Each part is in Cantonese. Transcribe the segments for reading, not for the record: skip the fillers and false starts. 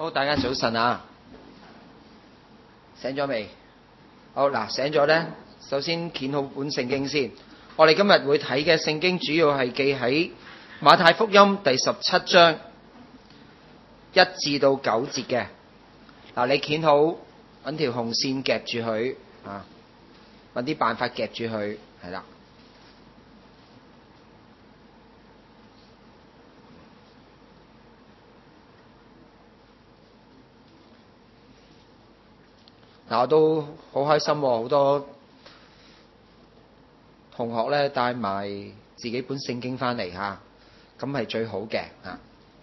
好，大家早晨啊！醒咗未？好嗱，醒咗呢，首先掀好本聖經先。我哋今日會睇嘅聖經主要係記喺馬太福音第17章1至到9節嘅。嗱，你掀好，揾條紅線夾住佢啊，揾啲辦法夾住佢，係啦。我都好開心喎，好多同學咧帶埋自己本聖經翻嚟嚇，咁係最好嘅嚇。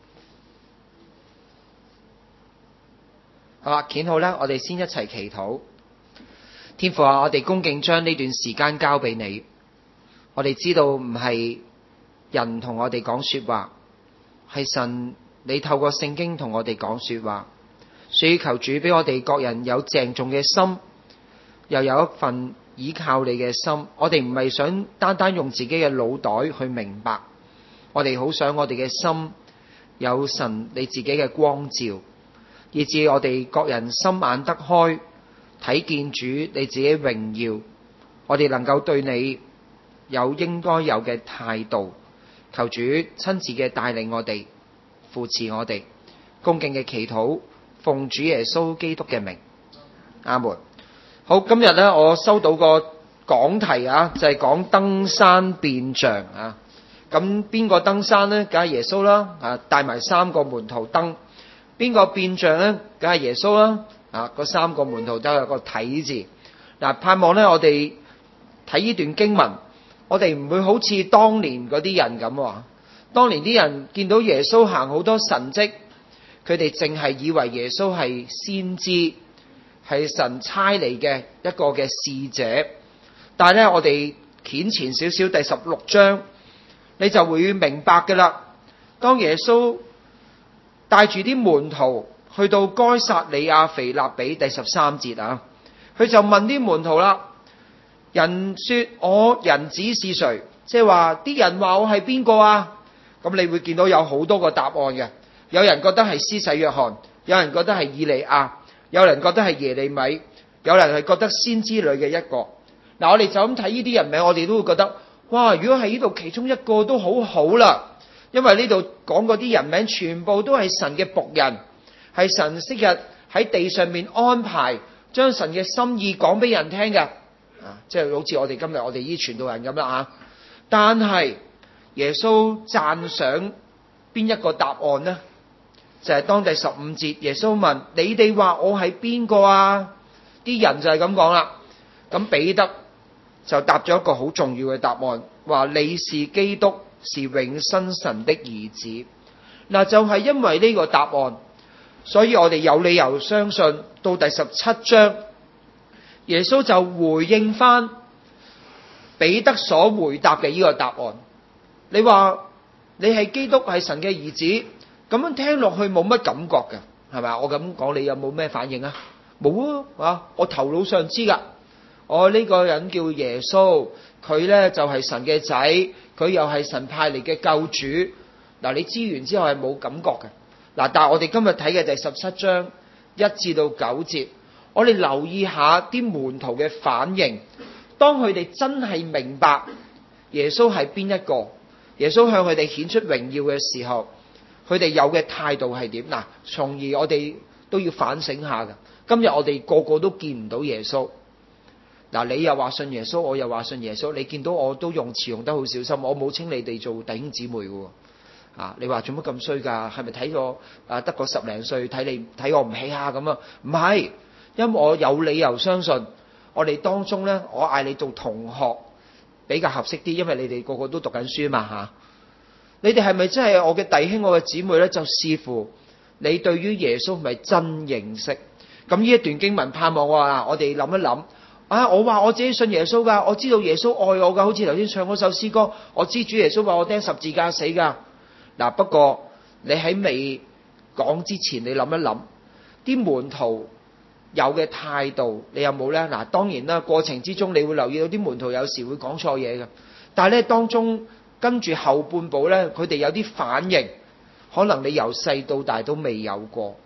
好啦，掀好啦，我哋先一齊祈禱。天父啊，我哋恭敬將呢段時間交俾你。我哋知道唔係人同我哋講說話，係神你透過聖經同我哋講說話。所以求主俾我哋各人有鄭重嘅心，又有一份倚靠你嘅心。我哋唔係想單單用自己嘅腦袋去明白，我哋好想我哋嘅心有神你自己嘅光照，以致我哋各人心眼得開，睇見主你自己榮耀，我哋能夠對你有應該有嘅態度。求主親自嘅帶領我哋，扶持我哋，恭敬嘅祈禱，奉主耶穌基督嘅名，阿門。好，今日呢，我收到個講題啊，就係講登山變像啊。咁邊個登山呢？梗係耶穌啦，啊，帶埋3個門徒登。邊個變像呢？梗係耶穌啦，啊，嗰3個門徒都有個睇字。嗱，盼望呢，我哋睇呢段經文，我哋唔會好似當年嗰啲人咁。當年啲人見到耶穌行好多神蹟，佢哋淨係以為耶穌係先知，係神差嚟嘅一個嘅使者。但係咧，我哋掀前少少第16章，你就會明白㗎啦。當耶穌帶住啲門徒去到該撒利亞腓立比第13節啊，佢就問啲門徒啦：人說我人子是誰？即係話啲人話我係邊個啊？咁你會見到有好多個答案嘅。有人覺得係施洗約翰，有人覺得係以利亞，有人覺得係耶利米，有人係覺得先知裏嘅一個。嗱，我哋就咁睇呢啲人名，我哋都會覺得，哇！如果係呢度其中一個都好好啦，因為呢度講嗰啲人名全部都係神嘅僕人，係神昔日喺地上面安排，將神嘅心意講俾人聽嘅。啊，即係好似我哋今日我哋呢傳道人咁啦嚇。但係耶穌讚賞邊一個答案呢？就係當第15節，耶穌問：你哋話我係邊個啊？啲人就係咁講啦。咁彼得就答咗一個好重要嘅答案，話你是基督，是永生神的兒子。嗱，就係因為呢個答案，所以我哋有理由相信到第17章，耶穌就回應翻彼得所回答嘅呢個答案。你話你係基督，係神嘅兒子，咁樣聽落去冇乜感覺嘅，係咪？我咁講，你有冇咩反應啊？冇啊！我頭腦上知噶，我呢個人叫耶穌，佢呢就係神嘅仔，佢又係神派嚟嘅救主。嗱，你知完之後係冇感覺嘅。嗱，但係我哋今日睇嘅第17章1至到9節，我哋留意下啲門徒嘅反應。當佢哋真係明白耶穌係邊一個，耶穌向佢哋顯出榮耀嘅時候，佢哋有嘅態度係點？嗱，從而我哋都要反省下㗎。今日我哋個個都見唔到耶穌。嗱，你又話信耶穌，我又話信耶穌。你見到我都用詞用得好小心，我冇稱你哋做弟兄姊妹㗎喎。啊，你話做乜咁衰㗎？係咪睇我得個10零歲，睇我唔起啊咁啊？唔係，因為我有理由相信，我哋當中呢，我嗌你做同學比較合適啲，因為你哋個個都讀緊書嘛嚇。你哋係咪真係我嘅弟兄、我嘅姊妹呢？就視乎你對於耶穌係咪真認識。咁呢一段經文盼望我哋諗一諗。我話我自己信耶穌㗎，我知道耶穌愛我㗎，好似頭先唱嗰首詩歌，我知主耶穌話我釘十字架死㗎。嗱，不過你喺未講之前，你諗一諗啲門徒有嘅態度，你有冇呢？嗱，當然啦，過程之中你會留意到啲門徒有時會講錯嘢嘅，但係咧當中跟住後半部呢，佢哋有啲反應，可能你由細到大都未有過。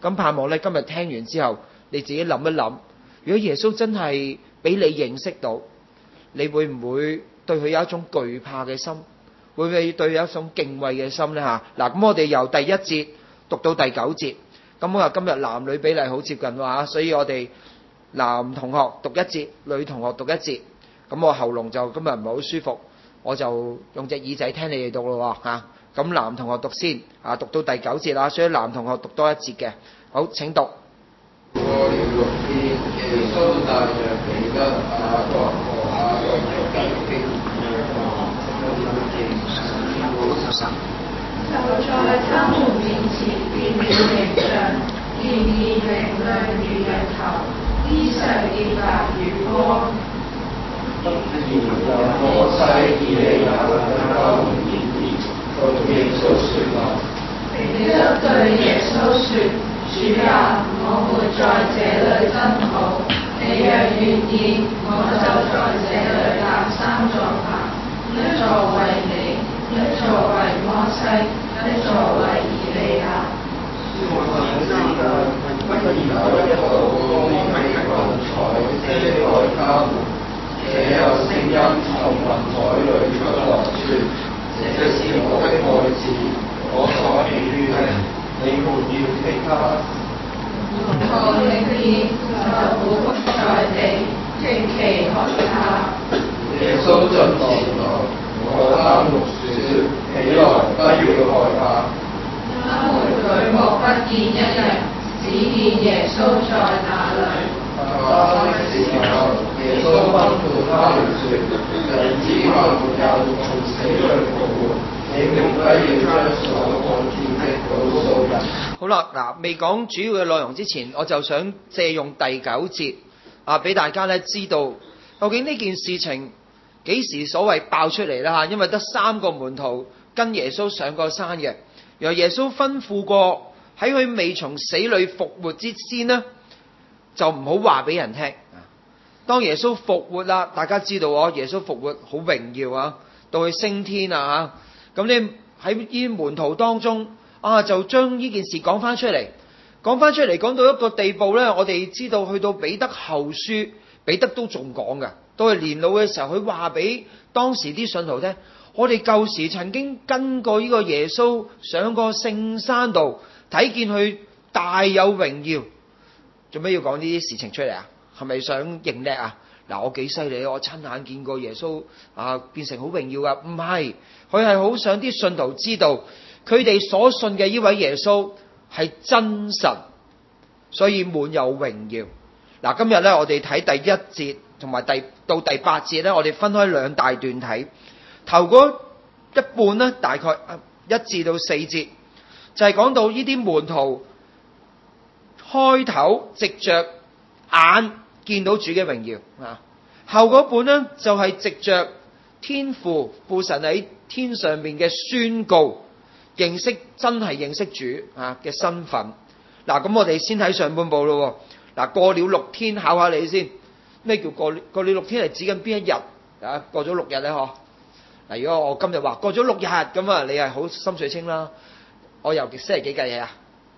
咁盼望咧今日聽完之後，你自己諗一諗，如果耶穌真係俾你認識到，你會唔會對佢有一種懼怕嘅心？會唔會對佢有一種敬畏嘅心呢？吓，嗱，咁我哋由第一節讀到第9節，咁我話今日男女比例好接近喎，所以我哋男同學讀一節，女同學讀一節。咁我喉嚨就今日唔係好舒服，我就用隻耳仔聽你哋讀咯吓。咁男同學讀先，讀到第9節啦，所以男同學讀多一節嘅。好，請讀。 過了6天，耶穌帶着彼得、雅各和亞當的弟兄， 就在他們面前變了形象，然而明亮如日頭，衣裳潔白如光。 然有摩西、以利亞和他們顯現，對耶穌說話。 彼得對耶穌說：主啊，我們在這裏真好，你若願意，我就在這裏搭3座棚，一座為你，一座為摩西，一座為以利亞。 不然有一道光明雲彩遮蓋他們，且有聲音從雲彩裏出來說：這是我的愛子，我所喜悅的，你們要聽他。 我聽見就俯伏在地，極其害怕。 耶穌進前來，和他們說：起來，不要害怕。 他們舉目不見一人，只見耶穌在那裏。 發生的時候，耶穌吩咐他們說：人子還沒有從死裏復活，你們不要將所看見的告訴人。 好啦，嗱，未講主要嘅內容之前，我就想借用第9節俾大家咧知道究竟呢件事情幾時所謂爆出嚟啦吓，因為得3個門徒跟耶穌上過山嘅，由耶穌吩咐過喺佢未從死裏復活之先呢，就唔好話俾人聽。當耶穌復活啦，大家知道耶穌復活好榮耀啊，到佢升天啊，咁你喺呢啲門徒當中就將呢件事講翻出嚟，講到一個地步呢，我哋知道去到彼得後書，彼得都仲講㗎，到佢年老嘅時候，佢話俾當時啲信徒聽，我哋舊時曾經跟過呢個耶穌上過聖山度，睇見佢大有榮耀。做咩要講呢啲事情出嚟啊？係咪想認叻啊？嗱，我幾犀利，我親眼見過耶穌變成好榮耀噶。唔係，佢係好想啲信徒知道，佢哋所信嘅呢位耶穌係真神，所以滿有榮耀。嗱，今日咧我哋睇第1節同埋到第8節咧，我哋分開2大段睇。頭嗰一半咧，大概1至到4節，就係講到呢啲門徒開頭藉着眼見到主嘅榮耀啊，後嗰半呢，就係藉着天父神喺天上面嘅宣告，真係認識主嘅身份。嗱，咁我哋先睇上半部咯。嗱，過了6天，考下你先，咩叫過了6天？係指緊邊一日啊？過咗6日咧，嗬？嗱，如果我今日話過咗6日咁啊，你係好心水清啦。我由星期幾計嘢啊？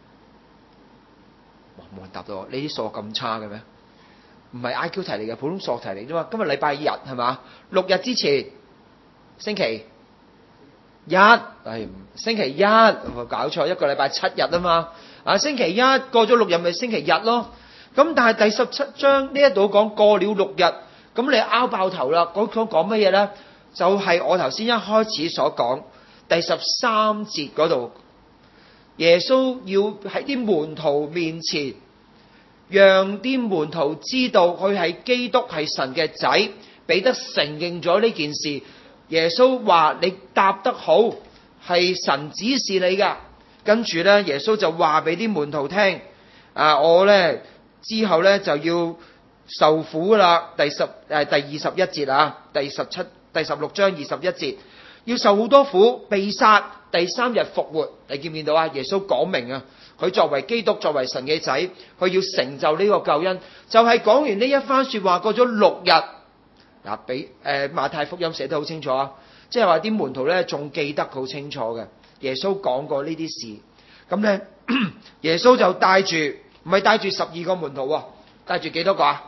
冇人答到我，你啲數學咁差嘅咩？唔係 IQ 題嚟嘅，普通數學題嚟啫嘛。今日禮拜日係嘛？6日之前星期一，星期一搞錯，一個禮拜7日啊嘛。星期一過咗6日咪星期日咯。咁但係第17章呢一度講過了6日，咁你拗爆頭啦。講乜嘢咧？就係我頭先一開始所講第13節嗰度。耶穌要喺啲門徒面前，讓啲門徒知道佢係基督，係神嘅仔。彼得承認咗呢件事，耶穌話你答得好，係神指示你噶。跟住呢，耶穌就話俾啲門徒聽，我呢之後呢就要受苦噶啦。第21節啊，第16章21節，要受好多苦，被殺，第3日復活。你見唔見到啊？耶穌講明啊，佢作為基督，作為神嘅仔，佢要成就呢個救恩。就係講完呢一番說話，過咗6日，嗱，俾馬太福音寫得好清楚啊，即係話啲門徒咧仲記得好清楚嘅。耶穌講過呢啲事， 咁咧耶穌就帶住，唔係帶住12個門徒喎，帶住幾多個啊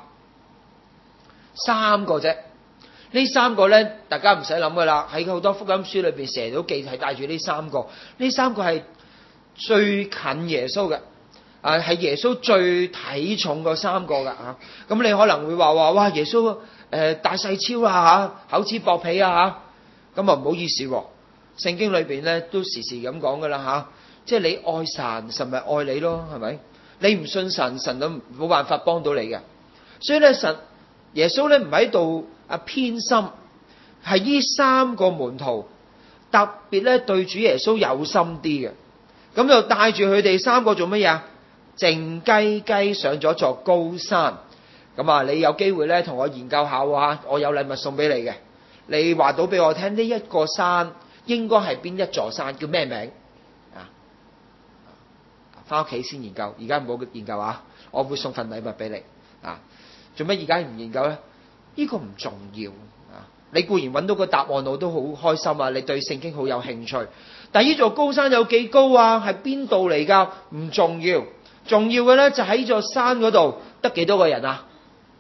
？3個啫。呢3個咧，大家唔使諗噶啦，喺好多福音書裏邊成日都記係帶住呢3個。呢3個係最近耶穌嘅，係耶穌最睇重嗰3個噶嚇。咁你可能會話哇，耶穌大細超啊嚇，厚此薄彼啊嚇。咁啊唔好意思喎，聖經裏邊咧都時時咁講噶啦嚇，即係你愛神，神咪愛你咯，係咪？你唔信神，神都冇辦法幫到你嘅。所以咧耶穌咧唔喺度偏心，係呢3個門徒特別咧對主耶穌有心啲嘅，咁就帶住佢哋3個做乜嘢啊？靜雞雞上咗座高山。咁啊，你有機會咧同我研究下喎，我有禮物送俾你嘅。你話到俾我聽，呢一個山應該係邊一座山？叫咩名啊？翻屋企先研究，而家唔好研究啊！我會送份禮物俾你啊！做乜而家唔研究咧？呢個唔重要啊！你固然揾到個答案，我都好開心啊！你對聖經好有興趣，但係呢座高山有幾高啊？係邊度嚟㗎？唔重要，重要嘅咧就喺呢座山嗰度得幾多個人啊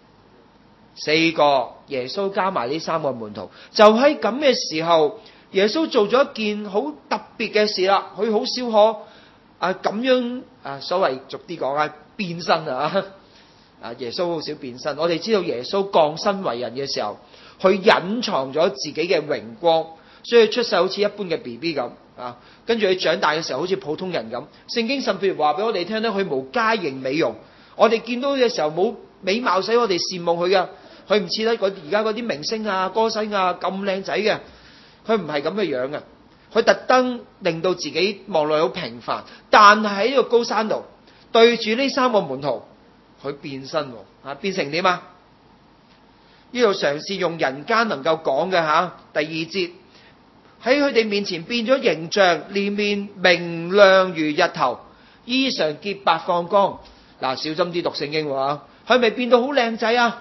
？4個，耶穌加埋呢3個門徒，就喺咁嘅時候，耶穌做咗一件好特別嘅事啦。佢好少可咁樣所謂俗啲講變身啊！耶穌好少變身。我哋知道耶穌降生為人嘅時候，佢隱藏咗自己嘅榮光，所以出世好似一般嘅 BB 咁啊。跟住佢長大嘅時候，好似普通人咁。聖經甚至話俾我哋聽咧，佢無佳形美容。我哋見到嘅時候冇美貌使我哋羨慕佢噶，佢唔似得而家嗰啲明星啊、歌星啊咁靚仔嘅，佢唔係咁嘅樣嘅。佢特登令到自己望落好平凡，但係喺呢個高山度對住呢3個門徒。佢變身變成點啊？呢度嘗試用人間能夠講嘅第2節，喺佢哋面前變咗形象，臉面明亮如日頭，衣裳潔白放光。小心啲讀聖經喎，佢咪變到好靚仔啊？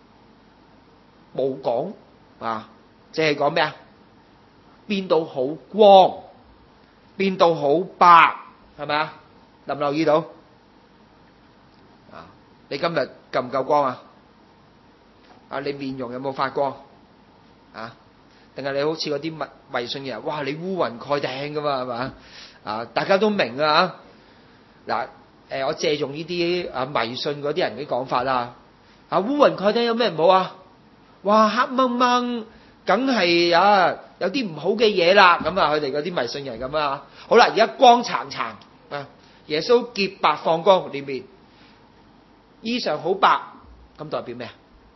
冇講淨係講咩啊？變到好光，變到好白，係咪啊？留唔留意到？你今日夠唔夠光啊？你面容有冇發光啊？定係你好似嗰啲迷信嘅人？哇！你烏雲蓋頂噶嘛，係嘛？大家都明啊！我借用呢啲迷信嗰啲人嘅講法啦。烏雲蓋頂有咩唔好啊？哇！黑掹掹，梗係有啲唔好嘅嘢啦。咁佢哋嗰啲迷信人咁啊。好啦，而家光燦燦耶穌潔白放光裏面。衣裳好白，咁代表咩啊？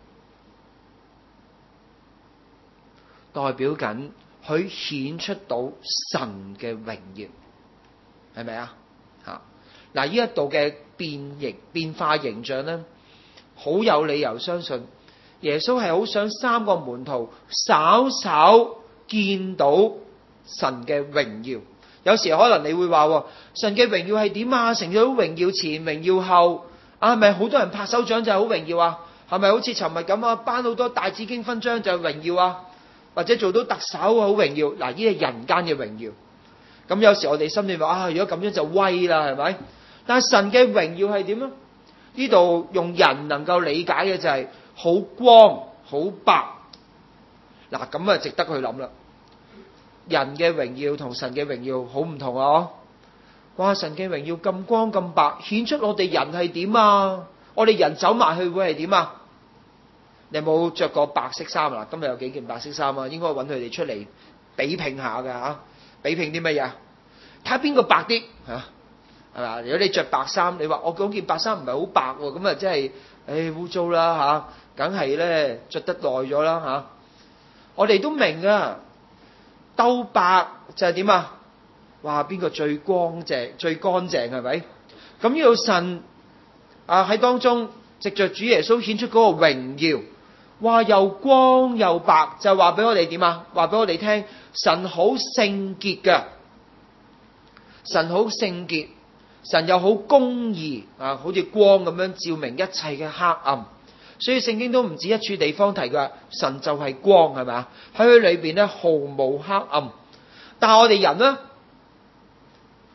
代表緊佢顯出到神嘅榮耀，係咪啊？呢一度嘅變化形象咧，好有理由相信耶穌係好想3個門徒稍稍見到神嘅榮耀。有時可能你會話，神嘅榮耀係點啊？成咗榮耀前、榮耀後。係咪好多人拍手掌就係好榮耀啊？係咪好似尋日咁啊？頒好多大紫荊勳章就係榮耀啊？或者做到特首好榮耀？呢係人間嘅榮耀。咁有時我哋心裏話如果咁樣就威啦，係咪？但係神嘅榮耀係點啊？呢度用人能夠理解嘅就係好光好白。咁值得去諗啦。人嘅榮耀同神嘅榮耀好唔同啊！哇！神嘅榮耀咁光咁白，顯出我哋人係點啊？我哋人走埋去會係點啊？你有冇着過白色衫啊？今日有幾件白色衫啊？應該揾佢哋出嚟比拼下噶比拼啲乜嘢？睇下邊個白啲係嘛？如果你着白衫，你話我嗰件白衫唔係好白喎，咁真係污糟啦梗係咧着得耐咗啦我哋都明啊，鬥白就係點啊？哇！邊個最光淨、最乾淨係咪？咁呢度神喺當中藉着主耶穌顯出嗰個榮耀，哇！又光又白，就話俾我哋點啊？話俾我哋聽，神好聖潔嘅，神好聖潔，神又好公義好似光咁樣照明一切嘅黑暗。所以聖經都唔止一處地方提嘅，神就係光，係咪啊？喺佢裏邊咧毫無黑暗。但係我哋人呢，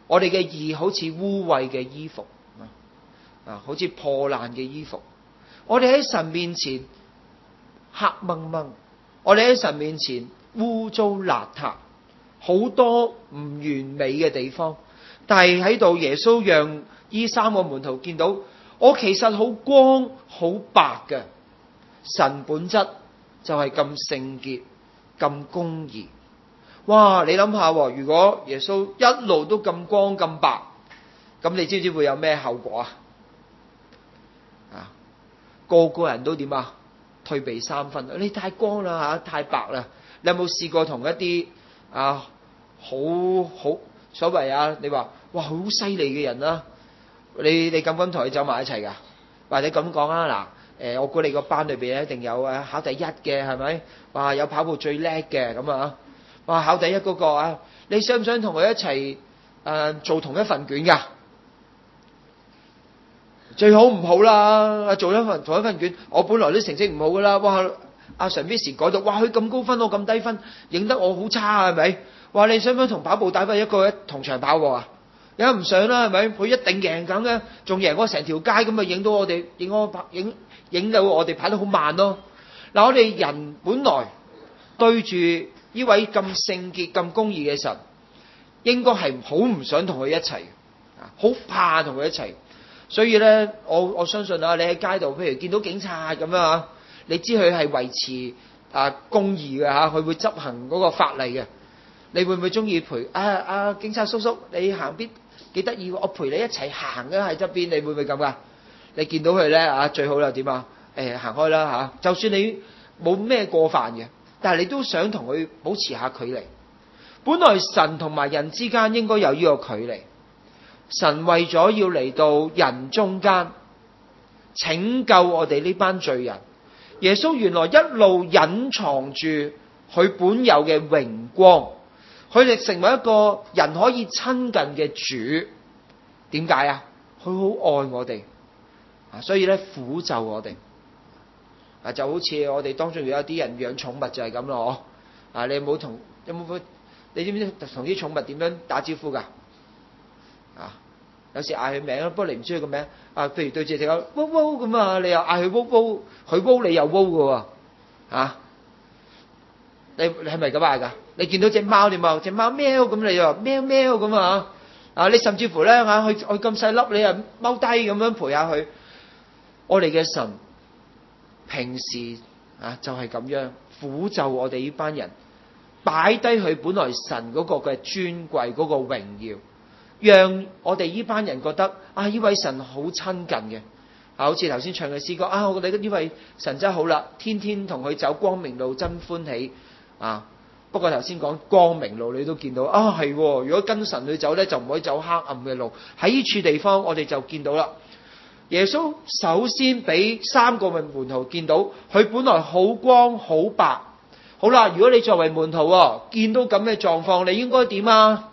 我哋嘅義好似污穢嘅衣服好似破爛嘅衣服。我哋喺神面前黑掹掹，我哋喺神面前污糟邋遢，好多唔完美嘅地方。但係喺度耶穌讓呢三個門徒見到，我其實好光好白嘅，神本質就係咁聖潔咁公義。哇！你諗下，如果耶穌一路都咁光咁白，咁你知唔知會有咩後果啊？個個人都點啊？退避三分。你太光啦太白啦。你有冇試過同一啲好所謂你話哇好犀利嘅人啦，你敢唔敢同佢走埋一齊噶？或者咁講嗱，我估你個班裏邊一定有考第一嘅，係咪？哇，有跑步最叻嘅咁啊！哇，考第一嗰個你想唔想同佢一齊做同一份卷噶？最好唔好啦，做同一份卷。我本來啲成績唔好噶啦，哇！阿常 Miss 改到，哇！佢咁高分，我咁低分，影得我好差，係咪？話你想唔想同跑步大會一個同場跑喎？梗係唔想啦，係咪？佢一定贏緊嘅，仲贏我成條街咁啊！影到我哋，影到我哋跑得好慢咯。嗱，我哋人本來對住呢位咁聖潔、咁公義嘅神，應該係好唔想同佢一齊，好怕同佢一齊。所以咧，我相信你喺街度，譬如見到警察咁樣你知佢係維持公義嘅佢會執行嗰個法例嘅。你會唔會中意陪警察叔叔？你行邊幾得意？我陪你一齊行喺側邊，你會唔會咁噶？你見到佢咧最好啦點行開啦就算你冇咩過犯嘅，但係你都想同佢保持下距離。本來神同埋人之間應該有呢個距離，神為咗要嚟到人中間拯救我哋呢班罪人，耶穌原來一路隱藏住佢本有嘅榮光，佢哋成為一個人可以親近嘅主。點解啊？佢好愛我哋所以咧苦咒我哋就好似我哋當中有一啲人養寵物就係咁咯你有冇你知唔知同啲寵物點樣打招呼噶？有時嗌佢名，不過你唔知佢個名譬如對住隻狗汪汪咁你又嗌佢汪汪，佢汪你又汪噶你係咪咁嗌噶？你見到隻貓點啊？隻貓喵咁，你又話喵喵咁你甚至乎咧佢咁細粒，你又踎低咁樣陪下佢。我哋嘅神平時就係咁樣苦咒我哋呢班人，擺低佢本來神嗰個嘅尊貴嗰個榮耀，讓我哋呢班人覺得呢位神好親近嘅好似頭先唱嘅詩歌我覺得呢位神真係好啦，天天同佢走光明路真歡喜不過頭先講光明路，你都見到係如果跟神去走咧，就唔可以走黑暗嘅路。喺呢處地方我哋就見到啦，耶穌首先俾三個嘅門徒見到佢本來好光好白。好啦，如果你作為門徒見到咁嘅狀況，你應該點啊？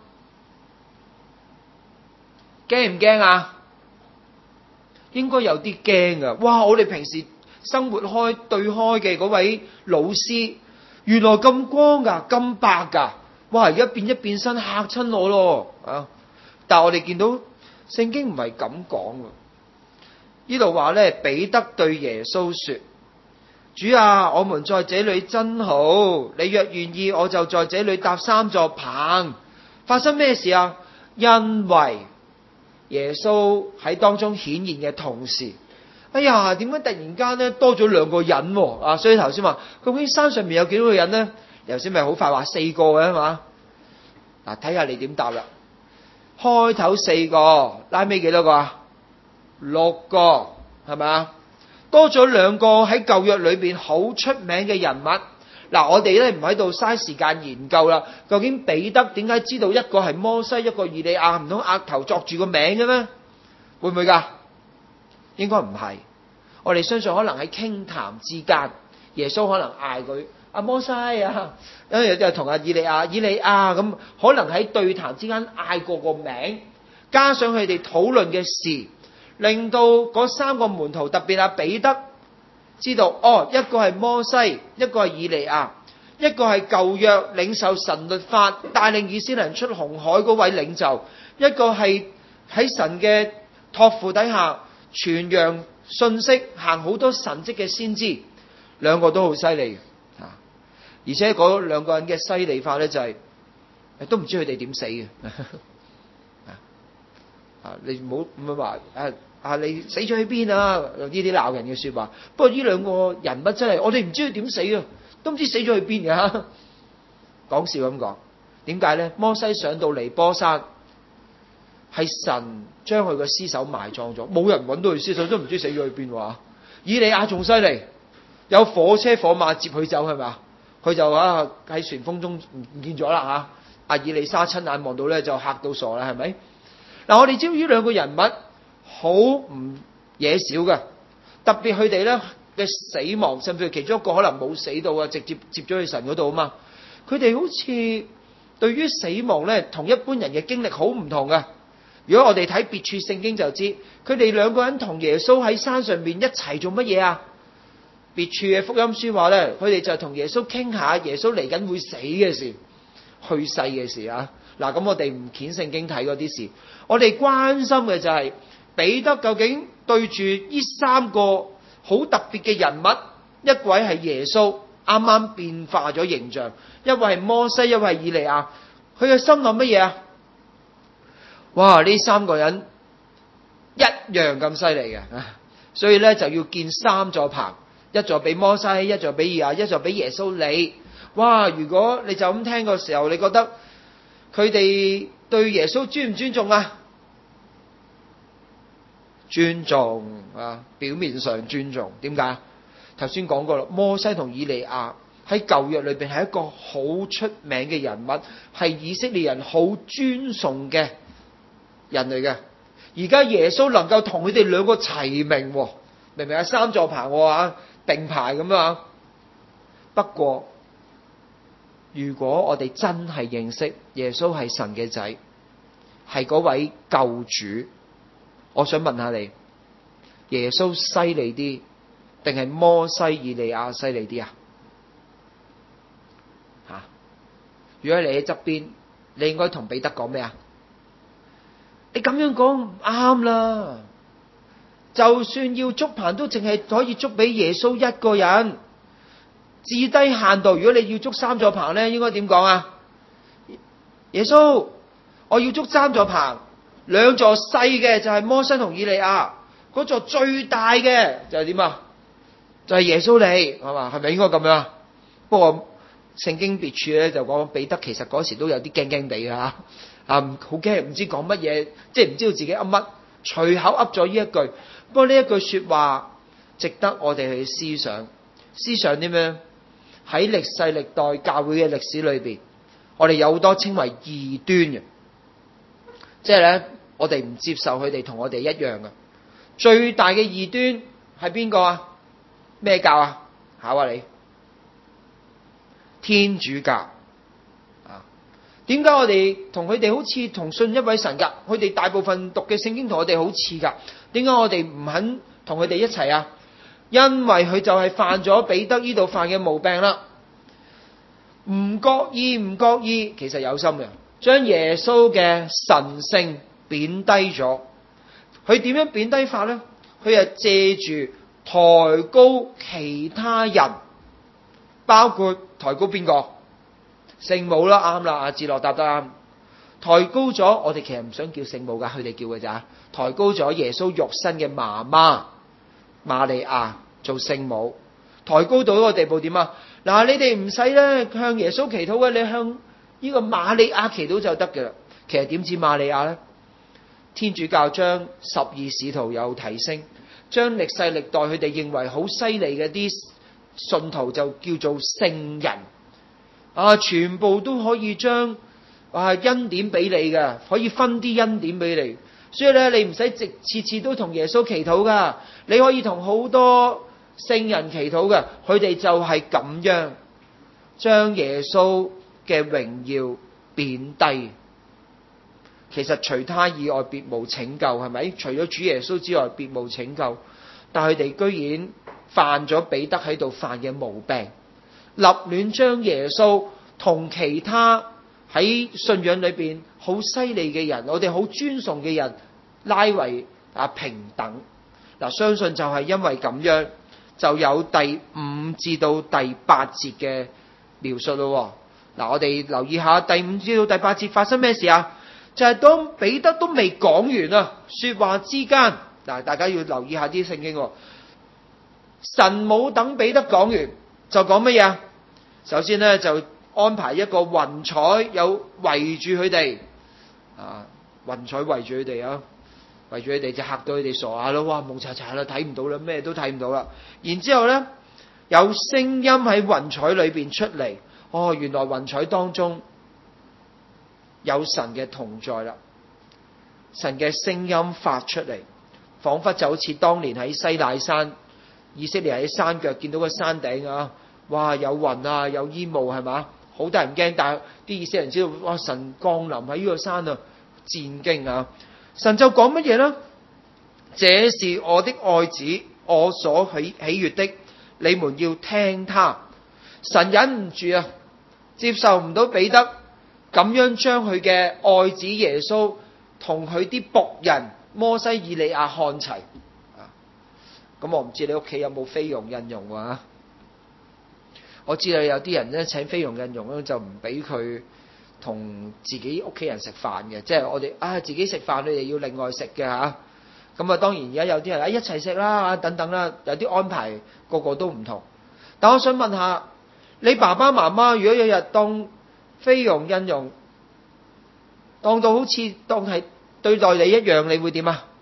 驚唔驚應該有啲驚哇！我哋平時生活對開嘅嗰位老師原來咁光噶，咁白噶，哇！而家變一變身嚇親我咯但係我哋見到聖經唔係咁講呢度話咧，彼得對耶穌說：主啊，我們在這裏真好，你若願意，我就在這裏搭3座棚。發生咩事啊？因為耶穌喺當中顯現嘅同時，哎呀，點解突然間咧多咗2個人所以頭先話究竟山上面有幾多個人呢？頭先咪好快話4個嘅嘛？睇下你點答啦。開頭4個，拉尾幾多個6個，係咪啊？多咗2個喺舊約裏邊好出名嘅人物。我哋咧唔喺度嘥時間研究啦。究竟彼得點解知道一個係摩西，一個以利亞？唔通額頭作住個名嘅咩？會唔會噶？應該唔係。我哋相信可能喺傾談之間，耶穌可能嗌佢阿摩西因為有啲同阿以利亞咁，可能喺對談之間嗌過個名，加上佢哋討論嘅事，令到嗰3個門徒特別彼得知道一個係摩西，一個係以利亞，一個係舊約領受神律法帶領以色列人出紅海嗰位領袖， 一個係喺神嘅託付底下傳揚信息，行好多神蹟嘅先知，兩個都好犀利啊！而且嗰兩個人嘅犀利法咧就係、都唔知佢哋點死嘅。你唔好話你死咗喺邊啊？呢啲鬧人嘅說話。不過呢兩個人物真係，我哋唔知佢點死啊，都唔知死咗去邊嘅。講笑咁講，點解咧？摩西上到尼波山，係神將佢個屍首埋葬咗，冇人揾到佢屍首，都唔知死咗去邊喎。以利亞仲犀利，有火車火馬接佢走，係咪？佢就喺旋風中唔見咗啦嚇。阿以利沙親眼望到咧，就嚇到傻啦，係咪？嗱，我哋知道呢兩個人物好唔惹少嘅，特別佢哋咧嘅死亡，甚至其中一個可能冇死到啊，直接接咗去神嗰度啊嘛。佢哋好似對於死亡咧，同一般人嘅經歷好唔同嘅。如果我哋睇別處聖經就知，佢哋兩個人同耶穌喺山上面一齊做乜嘢啊？別處嘅福音書話咧，佢哋就同耶穌傾下耶穌嚟緊會死嘅事、去世嘅事啊。嗱，咁我哋唔掀聖經睇嗰啲事，我哋關心嘅就係彼得究竟對住呢三個好特別嘅人物，一位係耶穌，啱啱變化咗形象，一位係摩西，一位係以利亞，佢嘅心諗乜嘢啊？哇！呢三個人一樣咁犀利嘅，所以咧就要建三座棚，一座俾摩西，一座俾以利亞，一座俾耶穌你。哇！如果你就咁聽嘅時候，你覺得佢哋對耶穌尊唔尊重啊？尊重啊，表面上尊重。點解？頭先講過啦，摩西同以利亞喺舊約裏邊係一個好出名嘅人物，係以色列人好尊崇嘅人嚟嘅。而家耶穌能夠同佢哋兩個齊名，明唔明啊？三座棚啊，並排咁啊。不過如果我哋真係認識耶穌係神嘅仔，係嗰位救主，我想問下你，耶穌犀利啲定係摩西以利亞犀利啲啊？如果你喺側邊，你應該同彼得講咩啊？你咁樣講唔啱啦，就算要築棚都淨係可以築俾耶穌一個人，至低限度如果你要築三座棚咧，應該點講啊？耶穌，我要築三座棚，兩座細嘅就係摩西同以利亞，嗰座最大嘅就係點啊？就係耶穌你，係嘛？係咪應該咁樣？不過聖經別處咧就講彼得其實嗰時都有啲驚驚地㗎，好驚唔知講乜嘢，即係唔知道自己噏乜，隨口噏咗呢一句。不過呢一句說話值得我哋去思想，思想啲咩？喺歷世歷代教會嘅歷史裏邊，我哋有好多稱為異端嘅，即係咧我哋唔接受佢哋同我哋一樣嘅。最大嘅異端係邊個啊？咩教啊？考下你，天主教。點解我哋同佢哋好似同信一位神㗎？佢哋大部分讀嘅聖經同我哋好似㗎。點解我哋唔肯同佢哋一齊啊？因為佢就係犯咗彼得呢度犯嘅毛病啦。唔覺意，其實有心嘅，將耶穌嘅神性貶低咗。佢點樣貶低法呢？佢係借住抬高其他人，包括抬高邊個？聖母啦，啱啦，阿志樂答得啱。抬高咗，我哋其實唔想叫聖母噶，佢哋叫嘅咋？抬高咗耶穌肉身嘅媽媽瑪利亞做聖母，抬高到一個地步點啊？嗱，你哋唔使咧向耶穌祈禱嘅，你向呢個瑪利亞祈禱就得嘅啦。其實點知瑪利亞咧？天主教將12使徒有提升，將歷世歷代佢哋認為好犀利嘅啲信徒就叫做聖人。全部都可以將恩典俾你嘅，可以分啲恩典俾你。所以咧，你唔使次次都同耶穌祈禱噶，你可以同好多聖人祈禱嘅。佢哋就係咁樣將耶穌嘅榮耀貶低。其實除他以外別無拯救，係咪？除咗主耶穌之外別無拯救，但佢哋居然犯咗彼得喺度犯嘅毛病。立亂將耶穌同其他喺信仰裏邊好犀利嘅人，我哋好尊崇嘅人，拉為平等。嗱，相信就係因為咁樣，就有第5至到第8節嘅描述咯。嗱，我哋留意下第5至到第8節發生咩事啊？就係當彼得都未講完啊，說話之間，嗱，大家要留意下啲聖經。神冇等彼得講完，就講乜嘢啊？首先呢，就安排一個雲彩，有圍住佢哋，雲彩圍住佢哋啊，圍住佢哋就嚇到佢哋傻下咯，哇，蒙查查啦，睇唔到啦，咩都睇唔到啦。然之後呢，有聲音喺雲彩裏邊出嚟，原來雲彩當中有神嘅同在啦，神嘅聲音發出嚟，仿佛就好似當年喺西乃山，以色列喺山腳見到個山頂啊，哇，有雲啊，有煙霧，係嘛，好得人驚。但係啲以色列人知道，哇，神降臨喺呢個山啊，戰驚啊！神就講乜嘢呢？這是我的愛子，我所喜悅的，你們要聽他。神忍唔住啊，接受唔到彼得咁樣將佢嘅愛子耶穌同佢啲僕人摩西、以利亞看齊。咁我唔知你屋企有冇菲傭印傭啊？我知道有啲人咧請菲傭印傭咧，就唔俾佢同自己屋企人食飯嘅，即係我哋自己食飯，你哋要另外食嘅嚇。咁啊，當然而家有啲人一齊食啦，等等啦，有啲安排個個都唔同。但我想問下，你爸爸媽媽如果有日當菲傭印傭，當到好似當係對待你一樣，你會點啊？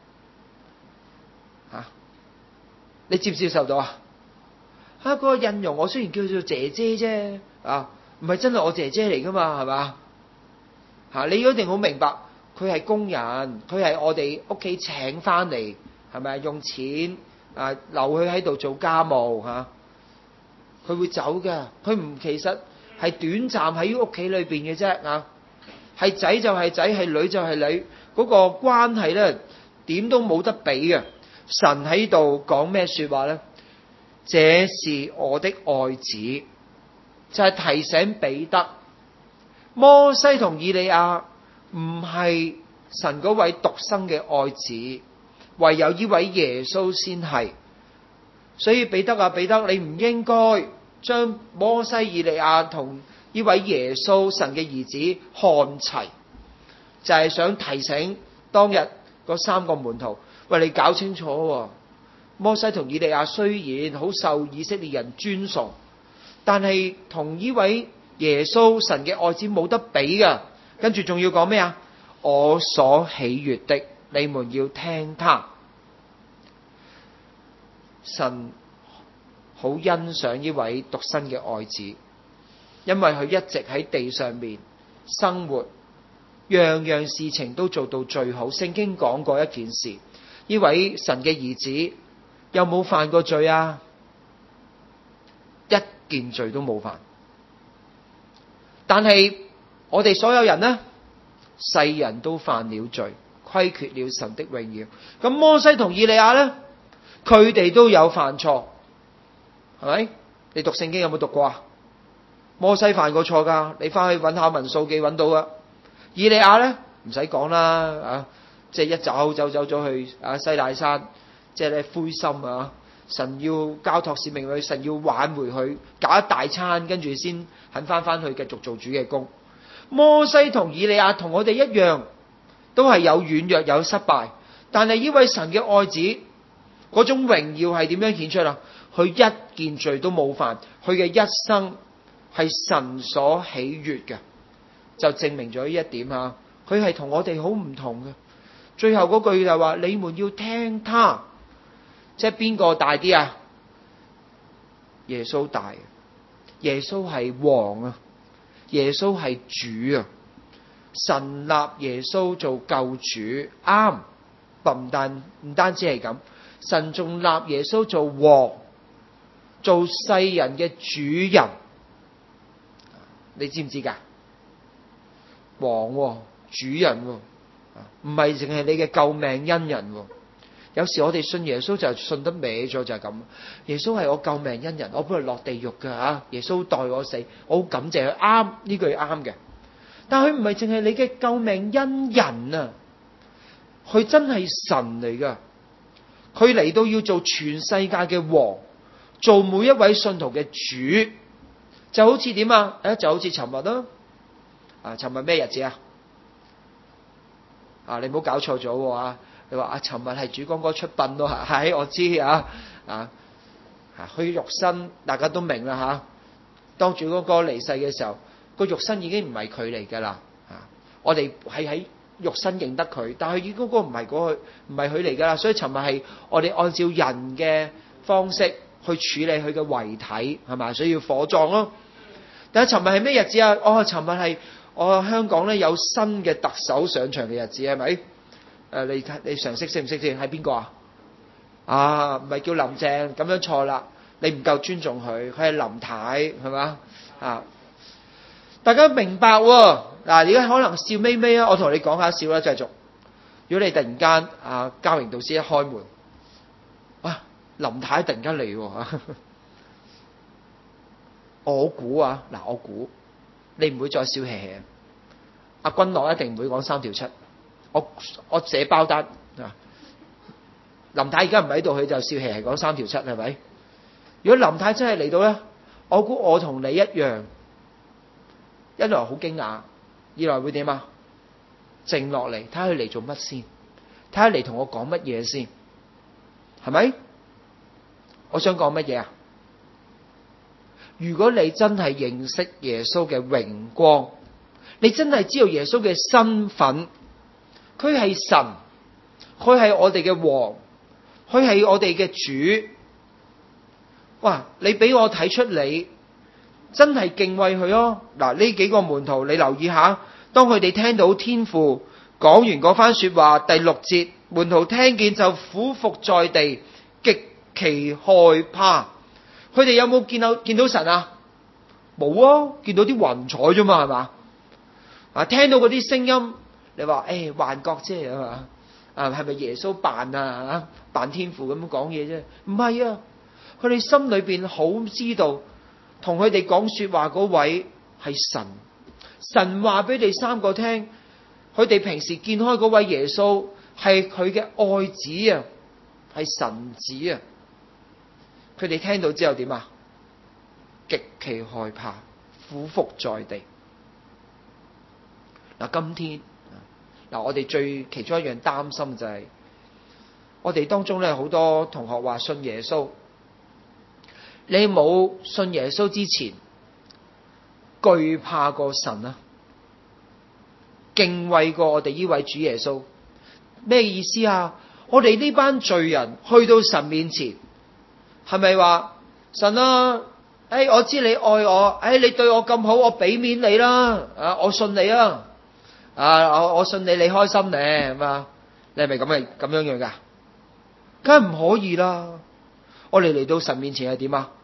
你接唔接受到啊？嗰個印傭我雖然叫做姐姐啫，唔係真係我姐姐嚟噶嘛，係嘛？你一定好明白，佢係工人，佢係我哋屋企請翻嚟，係咪用錢留佢喺度做家務嚇？佢會走噶，佢唔其實係短暫喺屋企裏邊嘅啫啊！係仔就係仔，係女就係女，嗰個關係咧點都冇得比嘅。神喺度講咩說話呢？這是我的愛子，就係提醒彼得，摩西同以利亞唔係神嗰位獨生嘅愛子，唯有呢位耶穌先係。所以彼得啊，彼得，你唔應該將摩西、以利亞同呢位耶穌神嘅兒子看齊，就係想提醒當日嗰3個門徒。喂，你搞清楚喎，摩西同以利亞雖然好受以色列人尊崇，但係同呢位耶穌神嘅愛子冇得比噶。跟住仲要講咩啊？我所喜悅的，你們要聽他。神好欣賞呢位獨生嘅愛子，因為佢一直喺地上面生活，樣樣事情都做到最好。聖經講過一件事，呢位神嘅兒子有冇犯過罪啊？一件罪都冇犯。但係我哋所有人呢，世人都犯了罪，虧缺了神的榮耀。咁摩西同以利亞呢，佢哋都有犯錯，係咪？你讀聖經有冇讀過啊？摩西犯過錯噶，你翻去揾下民數記揾到噶。以利亞呢，唔使講啦，即係一走咗去西乃山，即係咧灰心啊！神要交託使命佢，神要挽回佢，搞一大餐，跟住先肯翻去繼續做主嘅工。摩西同以利亞同我哋一樣，都係有軟弱有失敗，但係呢位神嘅愛子嗰種榮耀係點樣顯出啊？佢一件罪都冇犯，佢嘅一生係神所喜悅嘅，就證明咗呢一點啊！佢係同我哋好唔同嘅。最後嗰句就話：你們要聽他，即係邊個大啲啊？耶穌大，耶穌係王啊，耶穌係主啊，神立耶穌做救主，啱，唔單止係咁，神仲立耶穌做王，做世人嘅主人，你知唔知噶？王主人，唔係淨係你嘅救命恩人。有時我哋信耶穌就信得歪咗，就係咁。耶穌係我救命恩人，我本來落地獄噶，耶穌代我死，我好感謝佢，啱，呢句啱嘅。 但佢唔係淨係你嘅救命恩人啊，佢真係神嚟噶。佢嚟到要做全世界嘅王，做每一位信徒嘅主，就好似點啊？就好似尋日咯。尋日咩日子啊？你唔好搞錯咗喎！你話尋日係主光哥出殯咯，係我知啊。佢肉身大家都明啦嚇。當主光哥離世嘅時候，個肉身已經唔係佢嚟噶啦。我哋係喺肉身認得佢，但係主光哥唔係佢嚟噶啦。所以尋日係我哋按照人嘅方式去處理佢嘅遺體，係咪？所以要火葬咯。但係尋日係咩日子啊？尋日係香港咧有新嘅特首上場嘅日子，係咪？你常識識唔識先？係邊個啊？唔係叫林鄭，咁樣錯啦！你唔夠尊重佢，佢係林太，係嘛？大家明白喎？而家可能笑眯眯啊！我同你講下笑啦，繼續。如果你突然間嘉榮導師一開門，林太突然間嚟喎，我估你唔會再笑嘻嘻。阿君樂一定唔會講3條7，我寫包單。林太而家唔喺度，佢就笑嘻嘻講3條7，係咪？如果林太真係嚟到咧，我估我同你一樣，一來好驚訝，二來會點啊？靜落嚟睇下佢嚟做乜先，睇下嚟同我講乜嘢先，係咪？我想講乜嘢啊？如果你真係認識耶穌嘅榮光，你真係知道耶穌嘅身份，佢係神，佢係我哋嘅王，佢係我哋嘅主。哇！你俾我睇出你真係敬畏佢咯。嗱，呢幾個門徒你留意下，當佢哋聽到天父講完嗰番說話，第6節，門徒聽見就俯伏在地，極其害怕。佢哋有冇見到神啊？冇啊，見到啲雲彩啫嘛，係嘛？聽到嗰啲聲音，你話幻覺啫，係嘛？係咪耶穌扮天父咁樣講嘢啫？唔係啊，佢哋心裏邊好知道，同佢哋講說話嗰位係神。神話俾你3個聽，佢哋平時見開嗰位耶穌係佢嘅愛子啊，係神子啊。佢哋聽到之後點啊？極其害怕，俯伏在地。今天我哋其中一樣擔心就係，我哋當中咧好多同學話信耶穌，你冇信耶穌之前懼怕過神啊，敬畏過我哋呢位主耶穌。咩意思啊？我哋呢班罪人去到神面前，係咪話神啊？我知你愛我，你對我咁好，我俾面你啦，我信你啊，我信你，你開心咧，係嘛？你係咪咁樣噶？梗係唔可以啦！我哋嚟到神面前係點啊？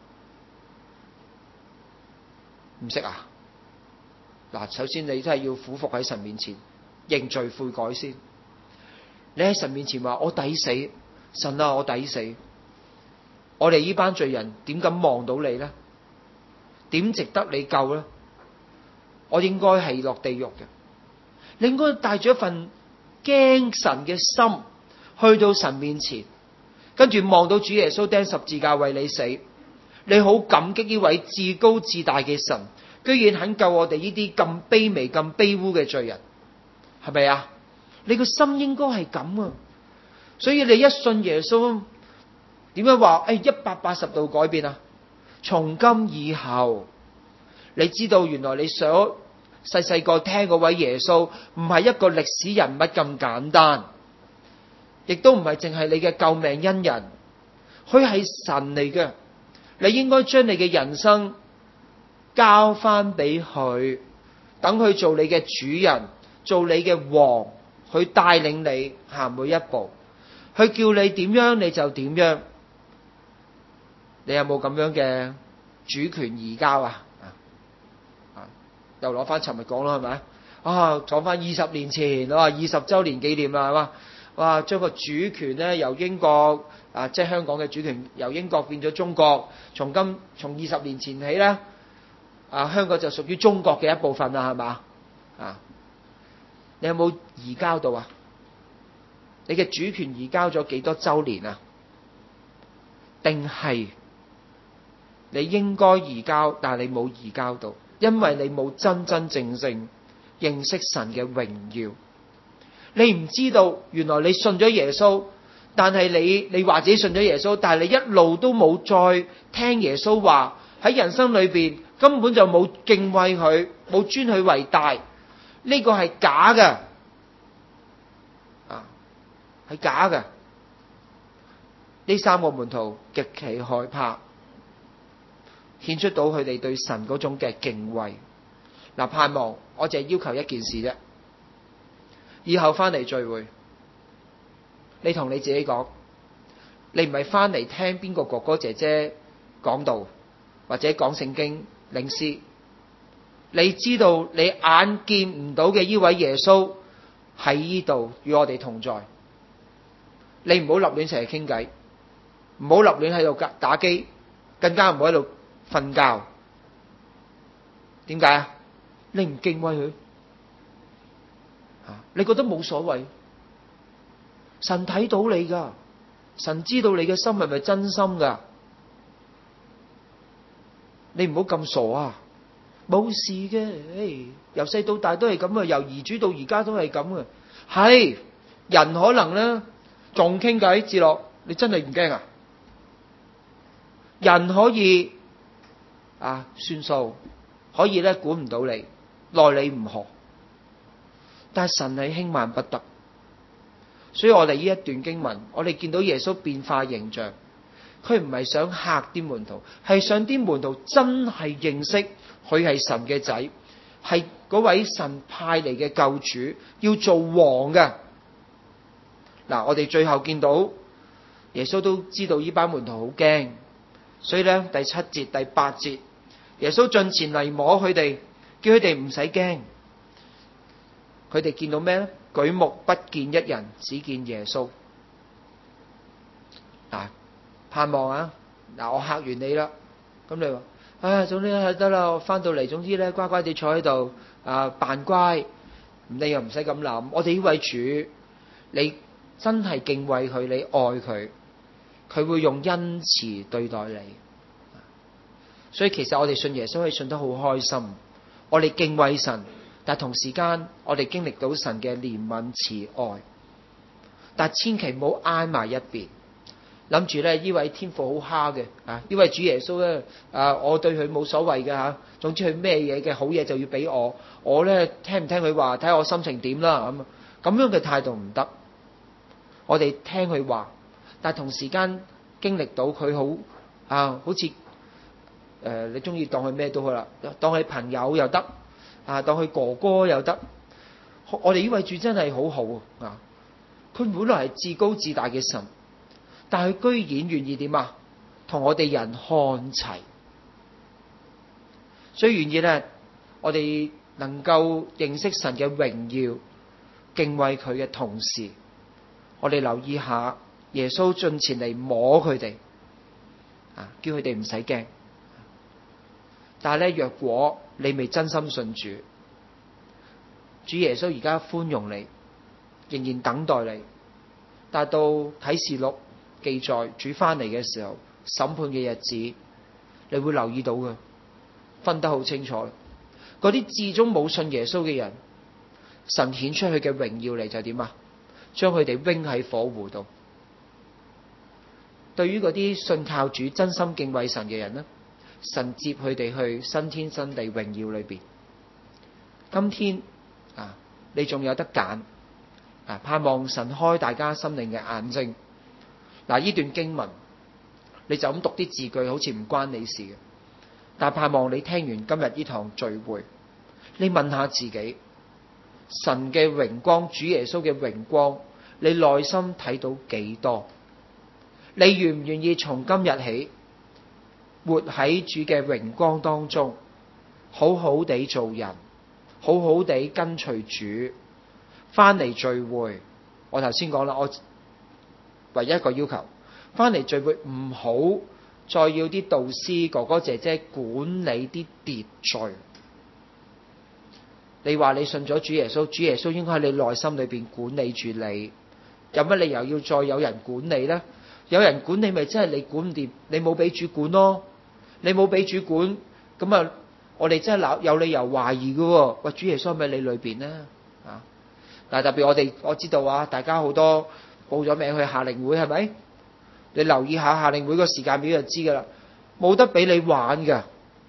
唔識啊？首先你真係要俯伏喺神面前認罪悔改先。你喺神面前話我抵死，神啊，我抵死。我哋呢班罪人點敢望到你呢？點值得你救呢？我應該係落地獄嘅。你應該帶住一份驚神嘅心去到神面前，跟住望到主耶穌釘十字架為你死，你好感激呢位至高至大嘅神，居然肯救我哋呢啲咁卑微咁卑污嘅罪人，係咪啊？你個心應該係咁啊！所以你一信耶穌，點樣話180度改變啊？從今以後，你知道原來你想細個聽嗰位耶穌唔係一個歷史人物咁簡單，亦都唔係淨係你嘅救命恩人，佢係神嚟嘅。你應該將你嘅人生交翻俾佢，等佢做你嘅主人，做你嘅王，去帶領你行每一步，佢叫你點樣你就點樣。你有冇咁樣嘅主權移交啊？又攞翻尋日講啦，係咪講翻20年前，20周年紀念啦，係嘛？哇，將個主權咧由英國即係香港嘅主權由英國變咗中國，從20年前起咧，香港就屬於中國嘅一部分啦，係嘛？ 啊，你有冇移交到啊？你嘅主權移交咗幾多週年啊？定係你應該移交，但係你冇移交到，因為你冇真真正正認識神嘅榮耀。你唔知道原來你信咗耶穌，但係你話自己信咗耶穌，但係你一路都冇再聽耶穌話，喺人生裏邊根本就冇敬畏佢，冇尊佢為大，呢個係假嘅，啊，係假嘅。呢三個門徒極其害怕，顯出到佢哋對神嗰種嘅敬畏。嗱，盼望我淨係要求一件事啫，以後翻嚟聚會，你同你自己講，你唔係翻嚟聽邊個哥哥姐姐講道或者講聖經領詩，你知道你眼見唔到嘅呢位耶穌喺呢度與我哋同在，你唔好立亂成日傾偈，唔好立亂喺度打機，更加唔好喺度瞓覺。點解啊？你唔敬畏佢，你覺得冇所謂？神睇到你噶，神知道你嘅心係咪真心噶？你唔好咁傻啊！冇事嘅，由細到大都係咁啊，由兒主到而家都係咁啊。係人可能咧仲傾偈，智樂，你真係唔驚啊？人可以算數，可以咧管唔到你，奈你唔何。但係神係輕慢不得，所以我哋呢一段經文，我哋見到耶穌變化形象，佢唔係想嚇啲門徒，係想啲門徒真係認識佢係神嘅仔，係嗰位神派嚟嘅救主，要做王嘅。嗱，我哋最後見到耶穌都知道呢班門徒好驚，所以咧第7節、第8節，耶穌進前嚟摸佢哋，叫佢哋唔使驚。佢哋見到咩咧？舉目不見一人，只見耶穌。盼望啊！我嚇完你啦，咁你話總之得啦，我翻到嚟，總之咧乖乖地坐喺度扮乖，你又唔使咁諗。我哋呢位主，你真係敬畏佢，你愛佢，佢會用恩慈對待你。所以其實我哋信耶穌係信得好開心，我哋敬畏神，但同時間我哋經歷到神嘅憐憫慈愛，但千祈唔好挨埋一邊，諗住咧呢位天父好蝦嘅呢位主耶穌咧我對佢冇所謂嘅總之佢咩嘢嘅好嘢就要俾我咧聽唔聽佢話睇下我心情點啦，咁樣嘅態度唔得。我哋聽佢話，但同時間經歷到佢好似你中意當佢咩都好啦，當佢朋友又得當佢哥哥又得。我哋呢位主真係好好佢本來係至高至大嘅神，但係居然願意點同我哋人看齊。所以願意咧，我哋能夠認識神嘅榮耀，敬畏佢嘅同時，我哋留意下耶穌進前嚟摸佢哋叫佢哋唔使驚。但係咧，若果你未真心信主，主耶穌而家寬容你，仍然等待你。但係到啟示錄記載主翻嚟嘅時候，審判嘅日子，你會留意到嘅，分得好清楚。嗰啲至終冇信耶穌嘅人，神顯出佢嘅榮耀嚟就係點將佢哋扔喺火湖度。對於嗰啲信靠主、真心敬畏神嘅人呢，神接佢哋去新天新地榮耀裏邊。今天你仲有得揀盼望神開大家心靈嘅眼睛。呢段經文你就咁讀啲字句，好似唔關你事嘅，但盼望你聽完今日呢堂聚會，你問下自己，神嘅榮光、主耶穌嘅榮光，你內心睇到幾多？你願唔願意從今日起活喺主嘅榮光當中，好好地做人，好好地跟隨主，翻嚟聚會？我頭先講啦，我唯一一個要求，翻嚟聚會唔好再要啲導師哥哥姐姐管理啲秩序。 你話你信咗主耶穌，主耶穌應該喺你內心裏邊管理住你，有乜理由要再有人管你呢？有人管你咪真係你管唔掂，你冇俾主管咯，你冇俾主管，咁啊，我哋真係有理由懷疑嘅喎。喂，主耶穌喺咪你裏邊呢？啊！但係特別我知道啊，大家好多報咗名去夏令會係咪？你留意下夏令會個時間表就知噶啦，冇得俾你玩噶。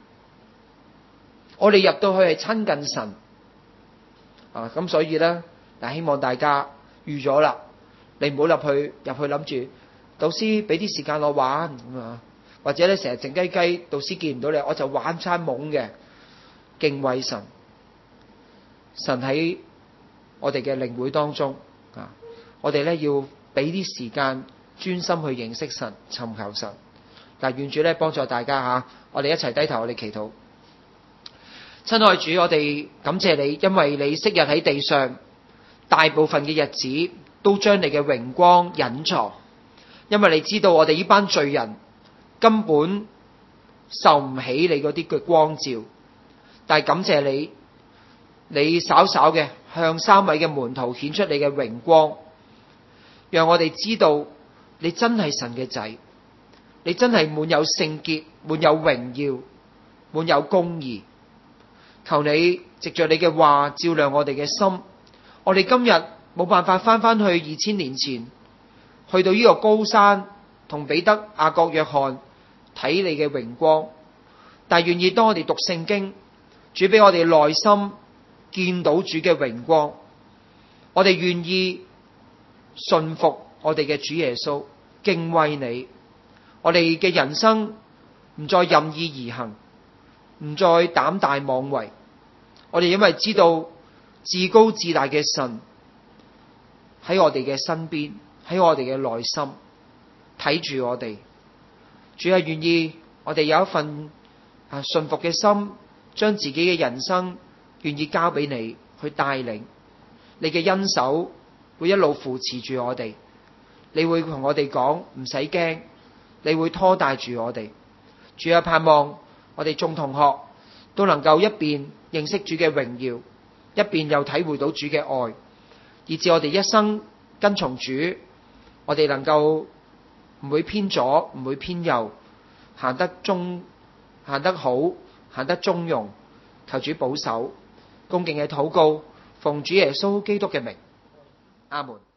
我哋入到去係親近神啊，咁所以咧，但希望大家預咗啦，你唔好入去諗住，導師俾啲時間我玩咁啊，或者咧成日靜雞雞，導師見唔到你，我就玩餐懵嘅。敬畏神，神喺我哋嘅靈會當中啊，我哋咧要俾啲時間專心去認識神，尋求神。嗱，願主咧幫助大家吓，我哋一齊低頭，我哋祈禱。親愛主，我哋感謝你，因為你昔日喺地上大部分嘅日子都將你嘅榮光隱藏，因為你知道我哋呢班罪人根本受唔起你嗰啲嘅光照。但係感謝你，你稍稍嘅向三位嘅門徒顯出你嘅榮光，讓我哋知道你真係神嘅仔，你真係滿有聖潔，滿有榮耀，滿有公義。求你藉着你嘅話照亮我哋嘅心，我哋今日冇辦法翻去2000年前，去到呢個高山同彼得、雅各、約翰睇你嘅榮光，但係願意當我哋讀聖經，主俾我哋內心見到主嘅榮光，我哋願意信服我哋嘅主耶穌，敬畏你，我哋嘅人生唔再任意而行，唔再膽大妄為。我哋因為知道至高至大嘅神喺我哋嘅身邊，喺我哋嘅內心睇住我哋。主係願意我哋有一份信服嘅心，將自己嘅人生願意交俾你去帶領。你嘅恩手會一路扶持住我哋，你會同我哋講唔使驚，你會拖帶住我哋。主啊，盼望我哋眾同學都能夠一邊認識主嘅榮耀，一邊又體會到主嘅愛，以致我哋一生跟從主，我哋能夠唔會偏左，唔會偏右，行得好，行得中庸。求主保守，恭敬嘅禱告，奉主耶穌基督嘅名，阿門。